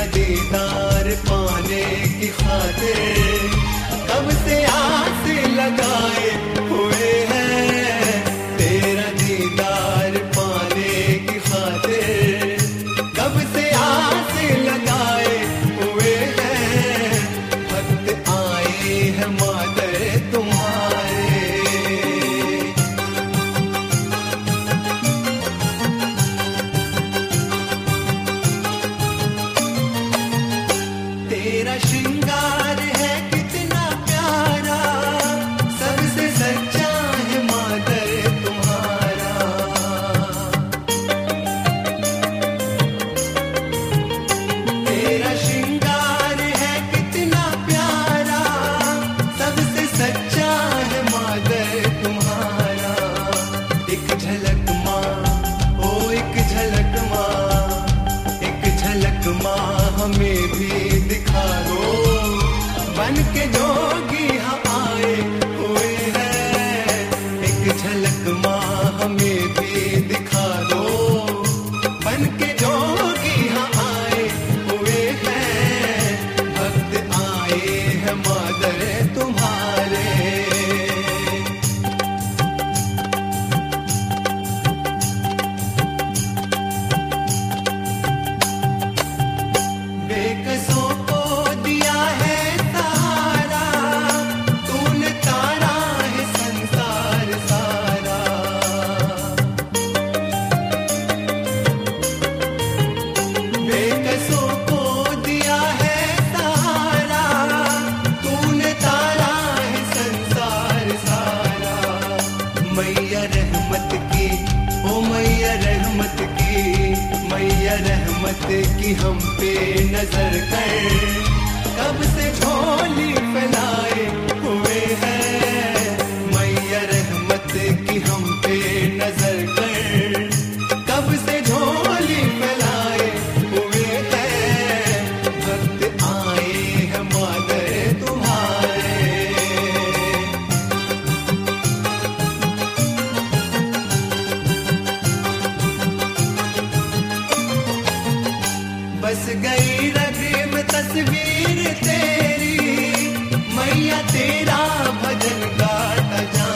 दीदार पाने की खातिर कब से आस लगाए हुए हैं। तेरा दीदार पाने की खातिर कब से आस लगाए हुए हैं। वक्त आए हैं मादर तुम्हारे। तेरा श्रृंगार है कितना प्यारा, सबसे सच्चा है मादर तुम्हारा। तेरा श्रृंगार है कितना प्यारा, सबसे सच्चा है मादर तुम्हारा। एक झलक माँ, ओ एक झलक माँ, एक झलक माँ हमें भी दिखा दो। बन के जोगी हम आए हुए हैं। एक झलक माँ हमें भी दिखा दो। बन के जोगी हम आए हुए हैं। भक्त आए हैं मादर तुम्हारे। बेकसों को दिया है सहारा, तूने तारा है संसार सारा। बेकसों को दिया है सहारा, तूने तारा है संसार सारा। मैया रहमत की, ओ मैया रहमत की, मैया रहमत की हम पे नजर कर कब से झोली फैलाए हुए हैं। मैया रहमत की हम पे नजर कर कब से झोली फैलाए हुए हैं। भक्त आए हैं मादर तुम्हारे। बस गई रग में तस्वीर तेरी, मैया तेरा भजन गाता जा।